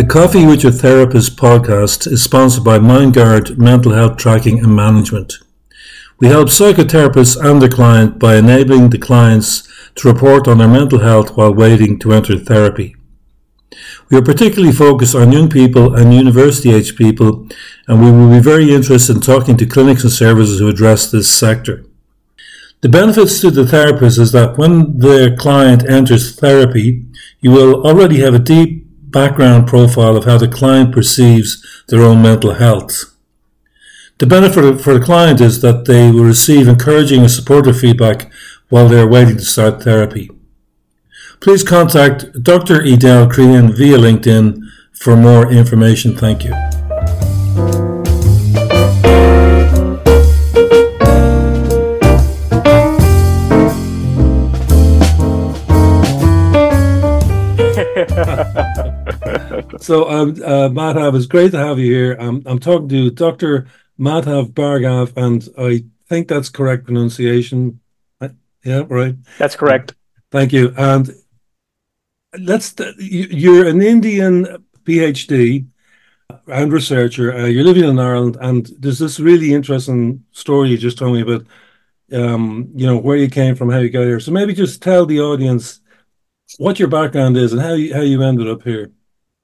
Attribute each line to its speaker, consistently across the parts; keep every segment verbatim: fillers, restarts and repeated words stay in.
Speaker 1: The Coffee with Your Therapist podcast is sponsored by MindGuard Mental Health Tracking and Management. We help psychotherapists and their client by enabling the clients to report on their mental health while waiting to enter therapy. We are particularly focused on young people and university-age people, and we will be very interested in talking to clinics and services who address this sector. The benefits to the therapist is that when the client enters therapy, you will already have a deep background profile of how the client perceives their own mental health. The benefit for the client is that they will receive encouraging and supportive feedback while they are waiting to start therapy. Please contact Doctor Edel Crean via LinkedIn for more information. Thank you. So, um, uh, Madhav, it's great to have you here. Um, I'm talking to Doctor Madhav Bhargava, and I think that's correct pronunciation. Yeah, right.
Speaker 2: That's correct.
Speaker 1: Thank you. And let's. You're an Indian PhD and researcher. Uh, you're living in Ireland, and there's this really interesting story you just told me about. Um, you know, where you came from, how you got here. So maybe just tell the audience what your background is and how you how you ended up here.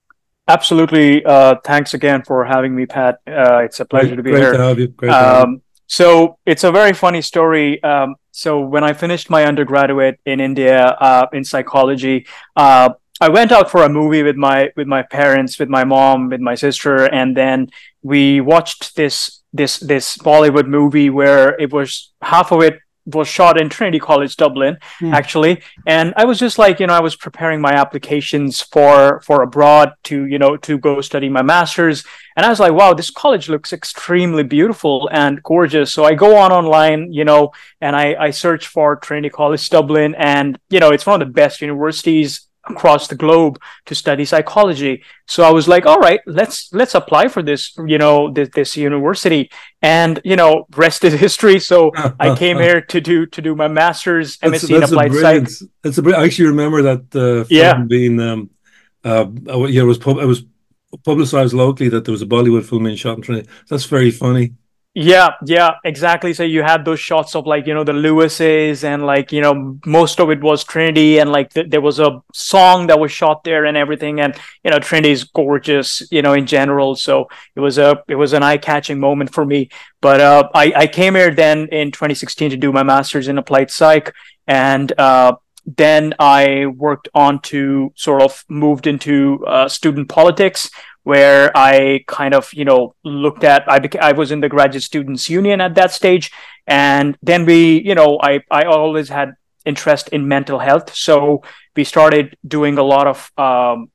Speaker 2: Absolutely. Uh, thanks again for having me, Pat. Uh, it's a pleasure
Speaker 1: Great,
Speaker 2: to be
Speaker 1: great
Speaker 2: here.
Speaker 1: To have you. Great to have
Speaker 2: Um,
Speaker 1: you.
Speaker 2: so it's a very funny story. Um, so when I finished my undergraduate in India uh, in psychology, uh, I went out for a movie with my with my parents, with my mom, with my sister, and then we watched this this this Bollywood movie where it was half of it was shot in Trinity College, Dublin,
Speaker 1: Hmm.
Speaker 2: actually. And I was just like, you know, I was preparing my applications for for abroad to, you know, to go study my master's. And I was like, wow, this college looks extremely beautiful and gorgeous. So I go on online, you know, and I, I search for Trinity College, Dublin. And, you know, it's one of the best universities across the globe to study psychology. So I was like, all right, let's let's apply for this, you know, this, this university. And, you know, rest is history. So I came here to do to do my master's
Speaker 1: That's,
Speaker 2: M S c in
Speaker 1: that's a
Speaker 2: applied
Speaker 1: brilliant.
Speaker 2: psych.
Speaker 1: That's a brilliant. I actually remember that uh, film
Speaker 2: Yeah.
Speaker 1: being. Um, uh, uh, yeah, it was pub- it was publicized locally that there was a Bollywood film being shot in Trinity. That's very funny.
Speaker 2: Yeah, yeah, exactly. So you had those shots of like, you know, the Lewises and like, you know, most of it was Trinity and like th- there was a song that was shot there and everything. And, you know, Trinity is gorgeous, you know, in general. So it was a, it was an eye-catching moment for me. But uh, I, I came here then in twenty sixteen to do my master's in applied psych. And uh, then I worked on to sort of moved into uh, student politics, where I kind of, you know, looked at, I beca- I was in the Graduate Students Union at that stage. And then we, you know, I, I always had interest in mental health. So we started doing a lot of um,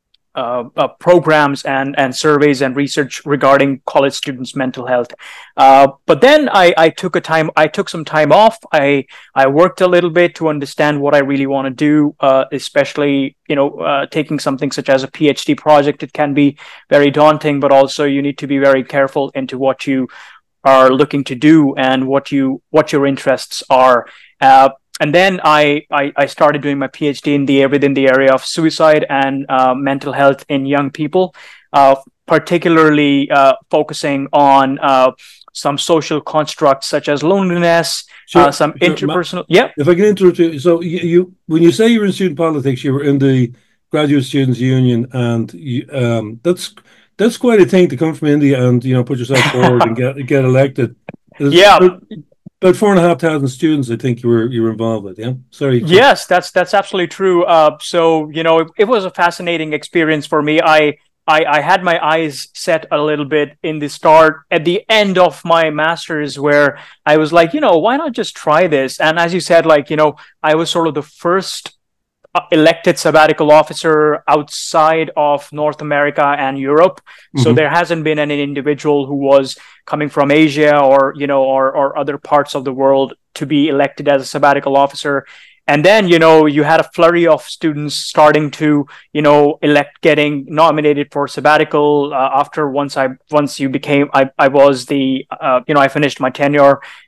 Speaker 2: uh, uh, programs and, and surveys and research regarding college students' mental health. Uh, but then I, I took a time, I took some time off. I, I worked a little bit to understand what I really want to do, uh, especially, you know, uh, taking something such as a PhD project. It can be very daunting, but also you need to be very careful into what you are looking to do and what you, what your interests are. Uh, and then I, I, I started doing my PhD in the within the area of suicide and uh, mental health in young people, uh, particularly uh, focusing on uh, some social constructs such as loneliness,
Speaker 1: Sure,
Speaker 2: uh, some
Speaker 1: sure.
Speaker 2: interpersonal. Yeah,
Speaker 1: If I can interrupt you, so you, you when you say you were in student politics, you were in the Graduate Students Union, and you, um, that's that's quite a thing to come from India and you know put yourself forward and get get elected. There's
Speaker 2: yeah.
Speaker 1: about about four and a half thousand students, I think you were you were involved with. Yeah, sorry.
Speaker 2: Yes, that's that's absolutely true. Uh, so you know, it, it was a fascinating experience for me. I, I I had my eyes set a little bit in the start at the end of my master's, where I was like, you know, why not just try this? And as you said, like you know, I was sort of the first uh, elected sabbatical officer outside of North America and Europe. So
Speaker 1: Mhm.
Speaker 2: there hasn't been any individual who was coming from Asia or, you know, or, or other parts of the world to be elected as a sabbatical officer. And then, you know, you had a flurry of students starting to, you know, elect getting nominated for sabbatical uh, after once I, once you became, I, I was the, uh, you know, I finished my tenure.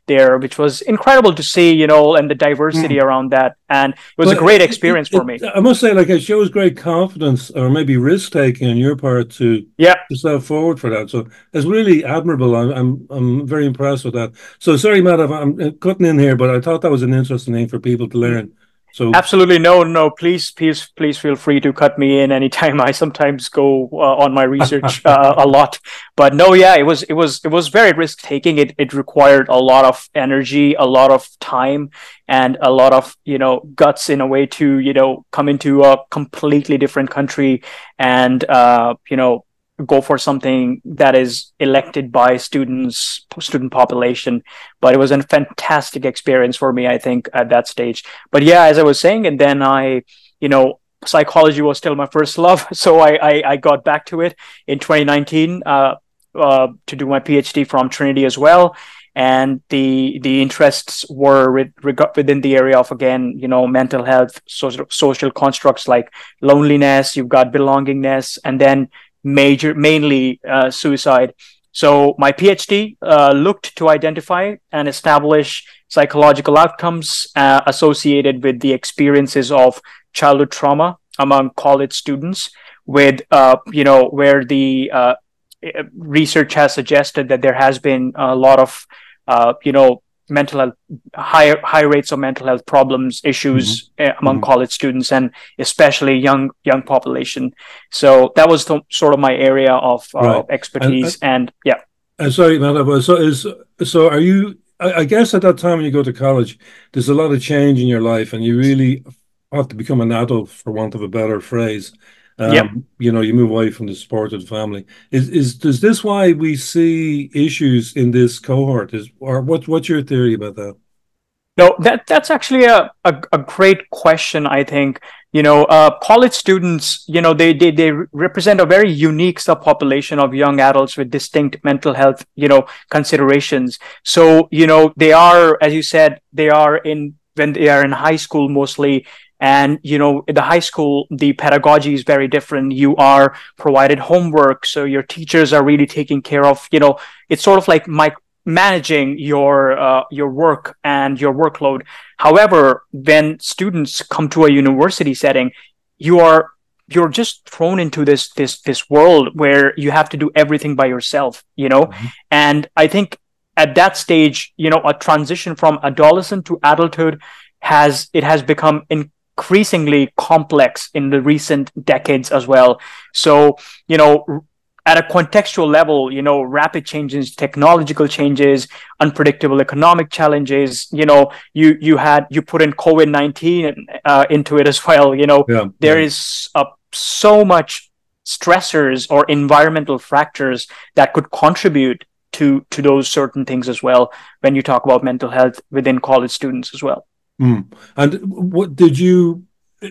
Speaker 2: there, which was incredible to see, you know, and the diversity
Speaker 1: Mm.
Speaker 2: around that. And it was a
Speaker 1: But
Speaker 2: great
Speaker 1: it, it,
Speaker 2: experience for me.
Speaker 1: it, I must say, like, it shows great confidence or maybe risk taking on your part to
Speaker 2: Yeah.
Speaker 1: to step forward for that. So it's really admirable. I'm I'm I'm very impressed with that. So sorry, Matt, if I'm cutting in here, but I thought that was an interesting thing for people to learn. So
Speaker 2: Absolutely. No, no, please, please, please feel free to cut me in anytime. I sometimes go uh, on my research uh, a lot, but no, yeah, it was, it was, it was very risk taking. It, it required a lot of energy, a lot of time, and a lot of, you know, guts in a way to, you know, come into a completely different country and, uh, you know, go for something that is elected by students, student population. But it was a fantastic experience for me, I think, at that stage. But yeah, as I was saying, and then I, you know, psychology was still my first love, so I I, I got back to it in twenty nineteen uh, uh, to do my PhD from Trinity as well. And the the interests were with, within the area of, again, you know, mental health, social social constructs like loneliness. You've got belongingness, and then major mainly uh, suicide. So my PhD uh, looked to identify and establish psychological outcomes uh, associated with the experiences of childhood trauma among college students, with uh, you know, where the uh, research has suggested that there has been a lot of uh, you know, mental health, high high rates of mental health problems,
Speaker 1: mhm,
Speaker 2: issues uh, among
Speaker 1: mhm.
Speaker 2: college students, and especially young young population. So that was the, sort of my area of uh,
Speaker 1: Right. And,
Speaker 2: expertise.
Speaker 1: and
Speaker 2: And yeah.
Speaker 1: and sorry, Matt, but so is so are you? I, I guess at that time when you go to college, there's a lot of change in your life, and you really have to become an adult, for want of a better phrase.
Speaker 2: Yep.
Speaker 1: Um, you know, you move away from the supported family. Is is is this why we see issues in this cohort? Is or what? What's your theory about that?
Speaker 2: No, that that's actually a, a, a great question, I think. You know, uh, college students, you know, they, they they represent a very unique subpopulation of young adults with distinct mental health, you know, considerations. So, you know, they are, as you said, they are in when they are in high school mostly. And, you know, in the high school, the pedagogy is very different. You are provided homework, so your teachers are really taking care of, you know, it's sort of like my managing your uh, your work and your workload. However, when students come to a university setting, you are you're just thrown into this this this world where you have to do everything by yourself, you know.
Speaker 1: Mhm.
Speaker 2: And I think at that stage, you know, a transition from adolescent to adulthood has it has become increasingly complex in the recent decades as well. So, you know, at a contextual level, you know, rapid changes, technological changes, unpredictable economic challenges, you know, you you had you put in COVID nineteen uh, into it as well. You know,
Speaker 1: Yeah,
Speaker 2: there
Speaker 1: yeah.
Speaker 2: is uh, so much stressors or environmental factors that could contribute to to those certain things as well when you talk about mental health within college students as well.
Speaker 1: Mm. And what did you,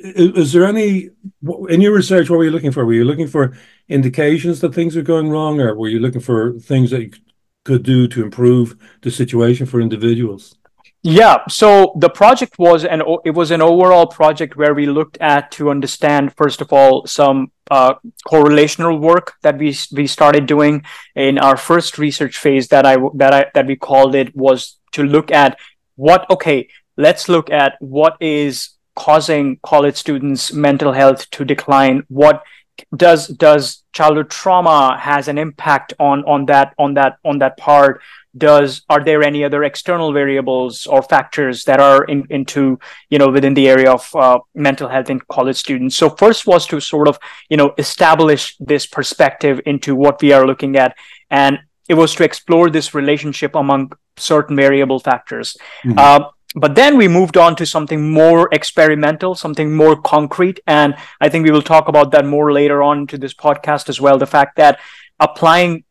Speaker 1: is there any, in your research, what were you looking for? Were you looking for indications that things are going wrong, or were you looking for things that you could do to improve the situation for individuals?
Speaker 2: Yeah, so the project was an it was an overall project where we looked at to understand, first of all, some uh, correlational work that we we started doing in our first research phase that I that I that we called it, was to look at what okay, let's look at what is causing college students' mental health to decline. What does does childhood trauma has an impact on on that on that on that part? Does Are there any other external variables or factors that are in, into, you know, within the area of uh, mental health in college students? So first was to sort of, you know, establish this perspective into what we are looking at, and it was to explore this relationship among certain variable factors.
Speaker 1: Mhm.
Speaker 2: uh, but then we moved on to something more experimental, something more concrete, and I think we will talk about that more later on to this podcast as well. The fact that applying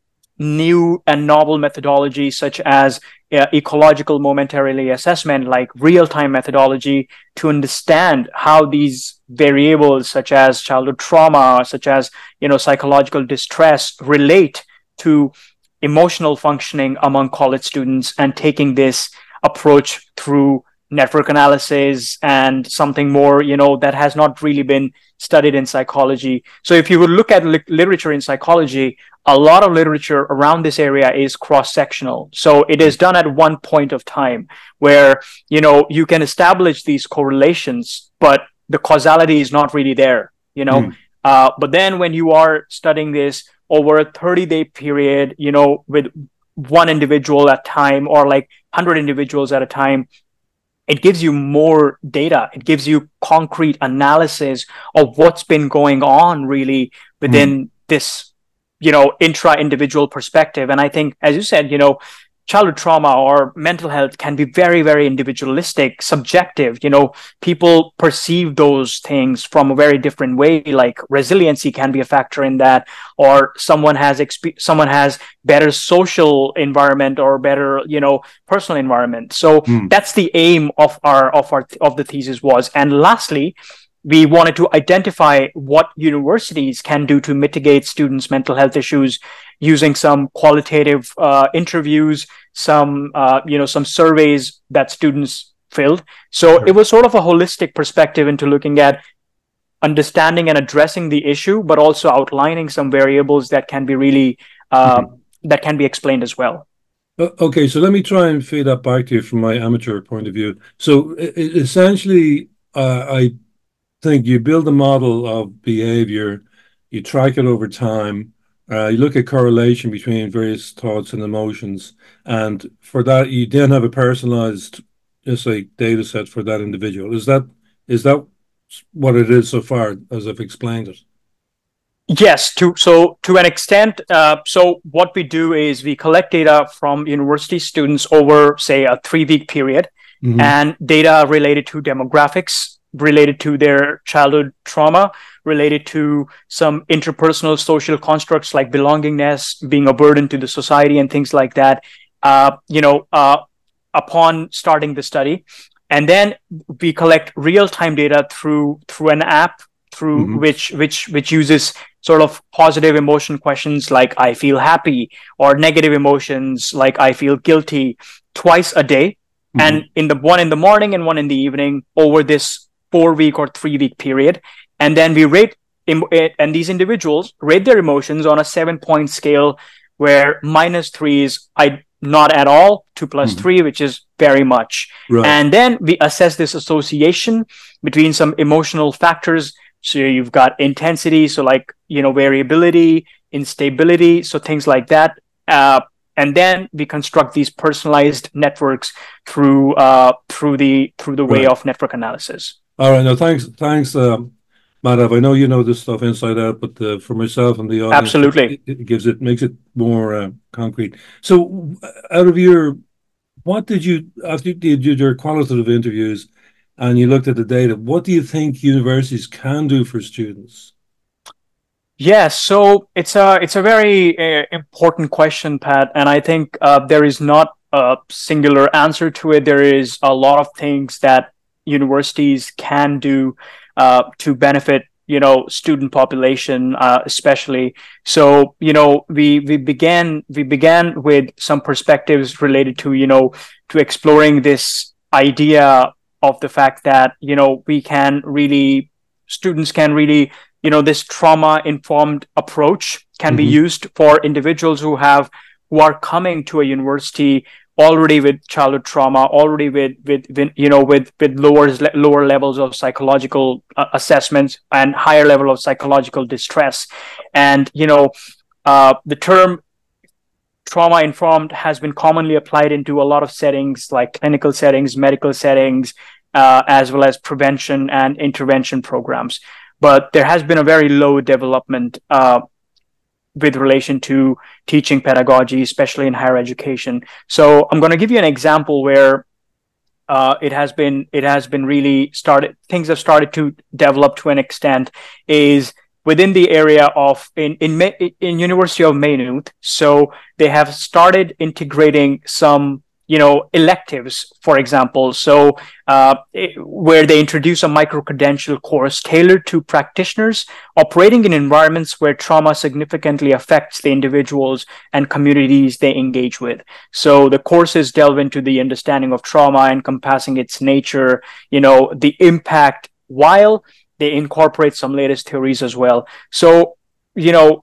Speaker 2: new and novel methodologies such as uh, ecological momentarily assessment, like real-time methodology, to understand how these variables such as childhood trauma, such as, you know, psychological distress, relate to emotional functioning among college students, and taking this approach through network analysis and something more, you know, that has not really been studied in psychology. So if you would look at li- literature in psychology, a lot of literature around this area is cross-sectional. So it is done at one point of time where, you know, you can establish these correlations, but the causality is not really there, you know. Mm. Uh, but then when you are studying this over a thirty-day period, you know, with one individual at a time or like one hundred individuals at a time, it gives you more data. It gives you concrete analysis of what's been going on really within mm. this, you know, intra-individual perspective. And I think, as you said, you know, childhood trauma or mental health can be very, very individualistic, subjective. You know, people perceive those things from a very different way. Like resiliency can be a factor in that, or someone has exp- someone has better social environment or better, you know, personal environment. So mm. that's the aim of our of our of the thesis was. And lastly, we wanted to identify what universities can do to mitigate students' mental health issues using some qualitative uh, interviews, some uh, you know some surveys that students filled. So sure. It was sort of a holistic perspective into looking at understanding and addressing the issue, but also outlining some variables that can be really uh, mm-hmm. that can be explained as well.
Speaker 1: Okay, so let me try and feed that back to you from my amateur point of view. So essentially, uh, I think you build a model of behavior, you track it over time, uh, you look at correlation between various thoughts and emotions, and for that you then have a personalized, just like data set for that individual. Is that is that what it is so far as I've explained it?
Speaker 2: Yes, to so to an extent. Uh, so what we do is we collect data from university students over, say, a three-week period, mm-hmm. and data related to demographics, related to their childhood trauma, related to some interpersonal social constructs like belongingness, being a burden to the society, and things like that. Uh, you know, uh, upon starting the study, and then we collect real-time data through through an app, through mm-hmm. which which which uses sort of positive emotion questions like I feel happy, or negative emotions like I feel guilty, twice a day, mm-hmm. and in the one in the morning and one in the evening over this four week or three week period. And then we rate, and these individuals rate their emotions on a seven point scale, where minus three is I not at all, two plus mm-hmm. three, which is very much. Right. And then we assess this association between some emotional factors. So you've got intensity, so like, you know, variability, instability, so things like that. Uh, and then we construct these personalized networks through uh, through the through the way right. of network analysis.
Speaker 1: All right, now thanks, thanks, um, Madhav. I know you know this stuff inside out, but uh, for myself and the audience,
Speaker 2: absolutely,
Speaker 1: it, it gives it makes it more uh, concrete. So, out of your, what did you after you did your qualitative interviews, and you looked at the data? What do you think universities can do for students?
Speaker 2: Yes, yeah, so it's a it's a very uh, important question, Pat, and I think uh, there is not a singular answer to it. There is a lot of things that universities can do uh, to benefit, you know, student population, uh, especially. So, you know, we we began we began with some perspectives related to, you know, to exploring this idea of the fact that, you know, we can really students can really, you know, this trauma informed approach can mm-hmm. be used for individuals who have who are coming to a university already with childhood trauma, already with, with, with you know, with, with lower, lower levels of psychological uh, assessments and higher level of psychological distress. And, you know, uh, the term trauma informed has been commonly applied into a lot of settings, like clinical settings, medical settings, uh, as well as prevention and intervention programs. But there has been a very low development uh, with relation to teaching pedagogy, especially in higher education. So I'm going to give you an example where uh, it has been it has been really started. Things have started to develop to an extent. Is within the area of in in in University of Maynooth. So they have started integrating some you know, electives, for example. So uh, it, where they introduce a micro-credential course tailored to practitioners operating in environments where trauma significantly affects the individuals and communities they engage with. So the courses delve into the understanding of trauma, encompassing its nature, you know, the impact, while they incorporate some latest theories as well. So, you know,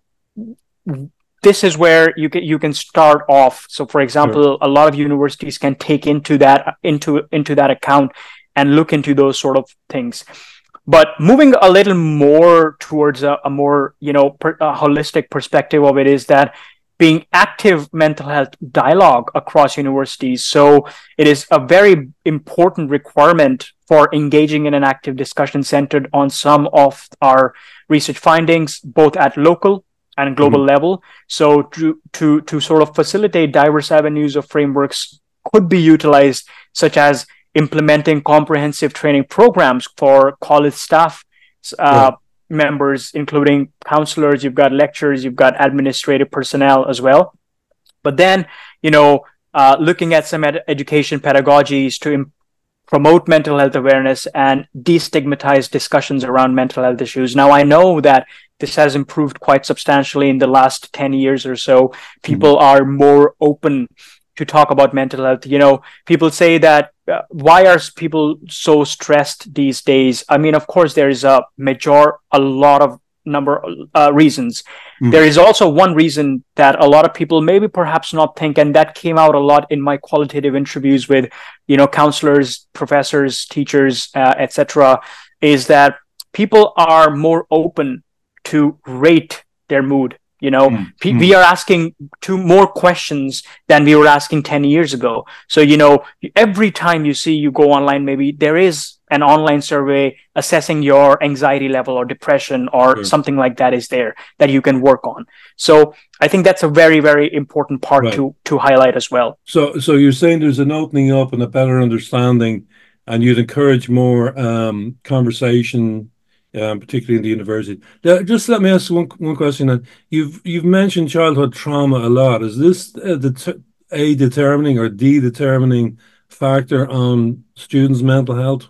Speaker 2: this is where you can you can start off. So, for example, sure. a lot of universities can take into that into into that account and look into those sort of things. But moving a little more towards a, a more you know per, a holistic perspective of it is that being active mental health dialogue across universities. So it is a very important requirement for engaging in an active discussion centered on some of our research findings, both at local and global mm-hmm. level. So to, to, to sort of facilitate diverse avenues of frameworks could be utilized, such as implementing comprehensive training programs for college staff uh, yeah. members, including counselors, you've got lecturers, you've got administrative personnel as well. But then, you know, uh, looking at some ed- education pedagogies to imp- promote mental health awareness and destigmatize discussions around mental health issues. Now, I know that this has improved quite substantially in the last ten years or so. People mm-hmm. are more open to talk about mental health. You know, people say that, uh, why are people so stressed these days? I mean, of course, there is a major, a lot of number uh, reasons. Mm. There is also one reason that a lot of people maybe perhaps not think, and that came out a lot in my qualitative interviews with, you know, counselors, professors, teachers, uh, et cetera, is that people are more open to rate their mood. You know, mm. P- mm. we are asking two more questions than we were asking ten years ago. So, you know, every time you see you go online, maybe there is an online survey assessing your anxiety level or depression or sure. something like that is there that you can work on. So I think that's a very, very important part right. to to highlight as well.
Speaker 1: So so you're saying there's an opening up and a better understanding, and you'd encourage more um, conversation, Um, particularly in the university. Now, just let me ask one one question. Then you've you've mentioned childhood trauma a lot. Is this a, det- a determining or the determining factor on students' mental health?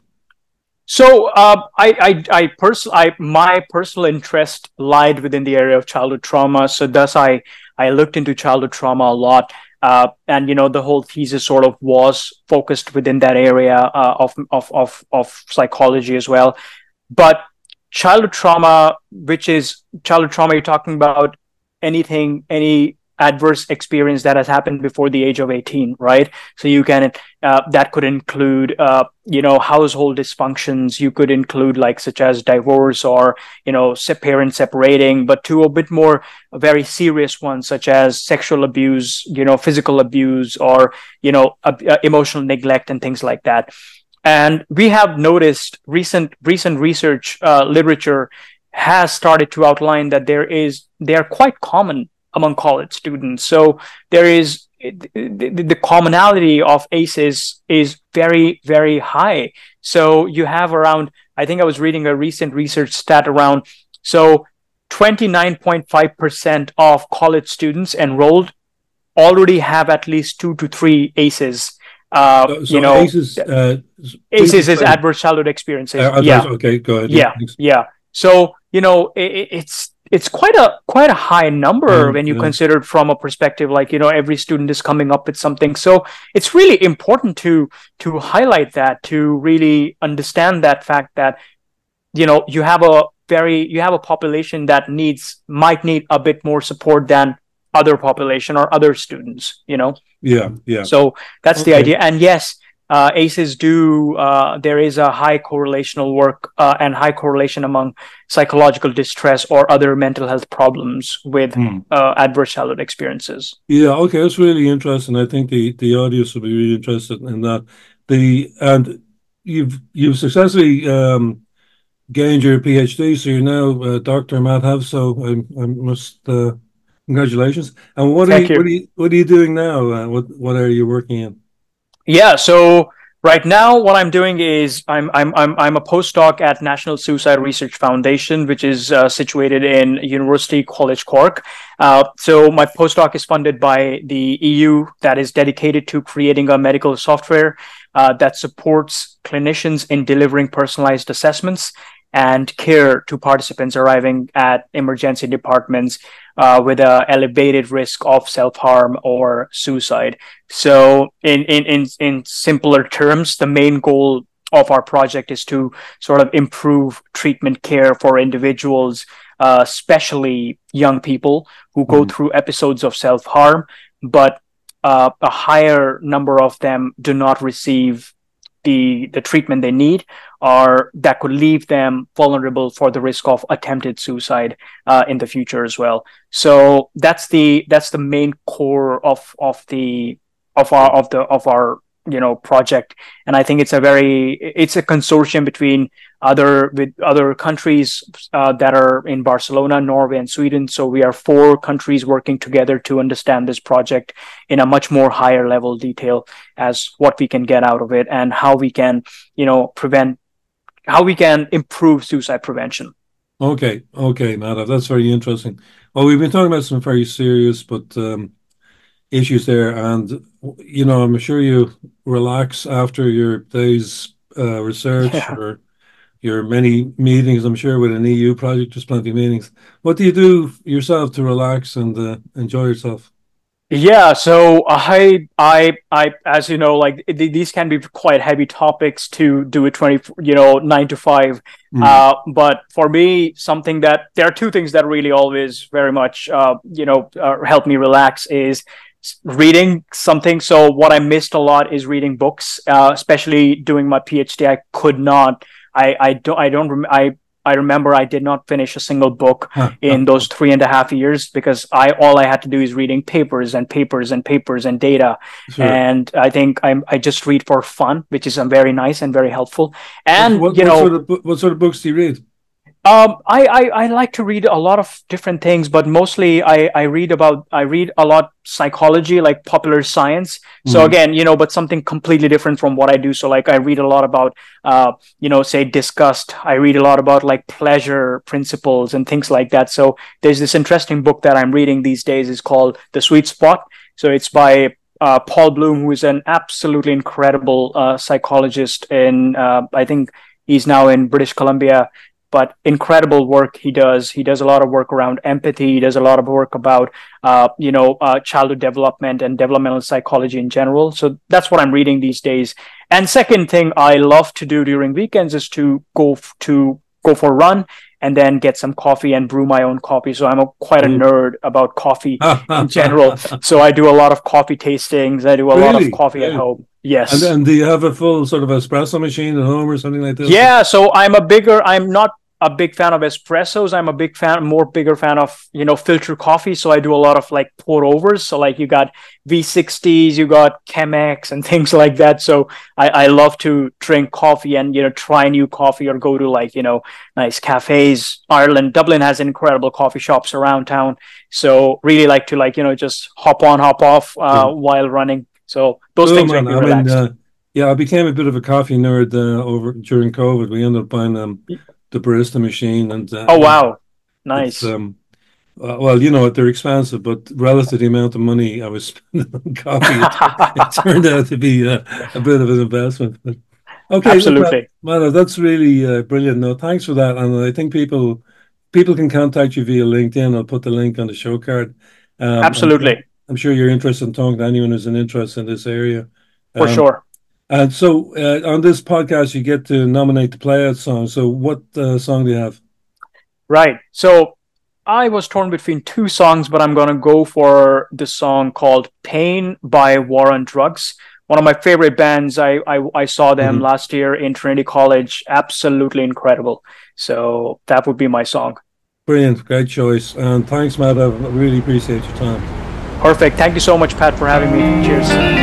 Speaker 2: So, uh, I, I, I pers- I, my personal interest lied within the area of childhood trauma. So, thus, I, I looked into childhood trauma a lot. Uh, and, you know, the whole thesis sort of was focused within that area uh, of, of, of, of psychology as well. But childhood trauma, which is childhood trauma, you're talking about anything, any adverse experience that has happened before the age of eighteen, right? So you can, uh, that could include, uh, you know, household dysfunctions. You could include like such as divorce or, you know, parents separating, but to a bit more very serious ones, such as sexual abuse, you know, physical abuse, or, you know, uh, emotional neglect and things like that. And we have noticed recent recent research uh, literature has started to outline that there is they are quite common among college students. So there is the, the commonality of A C Es is very, very high. So you have around, I think I was reading a recent research stat around, so twenty-nine point five percent of college students enrolled already have at least two to three A C Es. Uh, so, so you know, A C Es, uh, A C Es is adverse childhood experiences. Uh,
Speaker 1: yeah. Okay, go ahead.
Speaker 2: Yeah, yeah. yeah. So you know, it, it's it's quite a quite a high number mm, when you yeah. consider it from a perspective like, you know, every student is coming up with something. So it's really important to to highlight that, to really understand that fact that, you know, you have a very you have a population that needs might need a bit more support than other population or other students, you know.
Speaker 1: Yeah, yeah.
Speaker 2: So that's okay. the idea. And yes, uh, A C Es do, uh, there is a high correlational work uh, and high correlation among psychological distress or other mental health problems with hmm. uh, adverse childhood experiences.
Speaker 1: Yeah, okay, that's really interesting. I think the, the audience will be really interested in that. The and you've you've successfully um, gained your PhD, so you're now uh, Doctor Matt Have. So I, I must. Uh, Congratulations! And what are you, you what are you what are you doing now? Uh, what what are you working in?
Speaker 2: Yeah, so Right now, what I'm doing is I'm I'm I'm I'm a postdoc at National Suicide Research Foundation, which is uh, situated in University College Cork. Uh, so my postdoc is funded by the E U, that is dedicated to creating a medical software uh, that supports clinicians in delivering personalized assessments and care to participants arriving at emergency departments uh, with an elevated risk of self-harm or suicide. So, in, in, in, in simpler terms, the main goal of our project is to sort of improve treatment care for individuals, uh, especially young people who go
Speaker 1: Mhm.
Speaker 2: through episodes of self-harm, but uh, a higher number of them do not receive the the treatment they need, or that could leave them vulnerable for the risk of attempted suicide uh, in the future as well. So that's the that's the main core of of the of our of the of our you know project. And I think it's a very it's a consortium between other with other countries uh, that are in Barcelona, Norway, and Sweden. So we are four countries working together to understand this project in a much more higher level detail, as what we can get out of it and how we can you know prevent how we can improve suicide prevention.
Speaker 1: Okay, okay, Madhav, that's very interesting. Well, we've been talking about some very serious but um, issues there, and you know, I'm sure you relax after your day's uh, research
Speaker 2: Yeah.
Speaker 1: or your many meetings. I'm sure with an E U project, there's plenty of meetings. What do you do yourself to relax and uh, enjoy yourself?
Speaker 2: Yeah, so I, I, I, as you know, like th- these can be quite heavy topics to do it twenty, you know, nine to five.
Speaker 1: Mm.
Speaker 2: Uh, but for me, something that there are two things that really always very much, uh, you know, uh, help me relax is s- reading something. So what I missed a lot is reading books, uh, especially doing my PhD. I could not. I, I don't. I don't. Rem- I I remember I did not finish a single book in those three and a half years because I all I had to do is reading papers and papers and papers and data.
Speaker 1: Sure.
Speaker 2: And I think I'm I just read for fun, which is um, very nice and very helpful.
Speaker 1: What,
Speaker 2: And
Speaker 1: what
Speaker 2: you
Speaker 1: what
Speaker 2: know,
Speaker 1: sort of bu- what sort of books do you read?
Speaker 2: um, I, I I like to read a lot of different things, but mostly I I read about I read a lot psychology, like popular science. So
Speaker 1: Mm.
Speaker 2: again, you know, but something completely different from what I do. So like I read a lot about uh, you know, say disgust. I read a lot about like pleasure principles and things like that. So there's this interesting book that I'm reading these days is called The Sweet Spot. So it's by uh, Paul Bloom, who is an absolutely incredible uh, psychologist in uh, I think he's now in British Columbia, but incredible work he does. He does a lot of work around empathy. He does a lot of work about, uh, you know, uh, childhood development and developmental psychology in general. So that's what I'm reading these days. And second thing I love to do during weekends is to go f- to go for a run and then get some coffee and brew my own coffee. So I'm a, quite a
Speaker 1: Oh.
Speaker 2: nerd about coffee in general. So I do a lot of coffee tastings. I do a lot of
Speaker 1: Really?
Speaker 2: coffee at
Speaker 1: Really?
Speaker 2: home.
Speaker 1: And
Speaker 2: Yes.
Speaker 1: and do you have a full sort of espresso machine at home or something like this?
Speaker 2: Yeah, so I'm a bigger, I'm not a big fan of espressos. I'm a big fan, more bigger fan of, you know, filter coffee. So I do a lot of like pour overs. So like you got V sixties, you got Chemex and things like that. So I, I love to drink coffee and, you know, try new coffee or go to like, you know, nice cafes. Ireland, Dublin has incredible coffee shops around town. So really like to like, you know, just hop on, hop off uh,
Speaker 1: Sure.
Speaker 2: while running. So those
Speaker 1: Oh
Speaker 2: things
Speaker 1: man,
Speaker 2: make me
Speaker 1: I mean,
Speaker 2: relaxed.
Speaker 1: uh, yeah, I became a bit of a coffee nerd uh, over during COVID. We ended up buying um, the barista machine, and uh,
Speaker 2: Oh,
Speaker 1: you know,
Speaker 2: wow.
Speaker 1: it's
Speaker 2: Nice.
Speaker 1: um, uh, well, you know what, they're expensive, but relative to the amount of money I was spending on coffee, it, it turned out to be uh, a bit of an investment. But okay, look, man,
Speaker 2: Absolutely.
Speaker 1: man, that's really uh, brilliant. No, thanks for that, and I think people people can contact you via LinkedIn. I'll put the link on the show card. Um, I'm sure
Speaker 2: Absolutely.
Speaker 1: I'm sure you're interested in talking to anyone who's an interest in this area.
Speaker 2: For
Speaker 1: Um,
Speaker 2: sure.
Speaker 1: and so uh, on this podcast, you get to nominate the playout song. So what uh, song do you have?
Speaker 2: Right. So I was torn between two songs, but I'm going to go for the song called Pain by War on Drugs. One of my favorite bands. I, I, I saw them
Speaker 1: Mhm.
Speaker 2: last year in Trinity College. Absolutely incredible. So that would be my song.
Speaker 1: Brilliant, great choice. And thanks, Matt. I really appreciate your time.
Speaker 2: Perfect. Thank you so much, Pat, for having me. Cheers.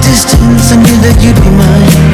Speaker 3: distance, I knew that you'd be mine.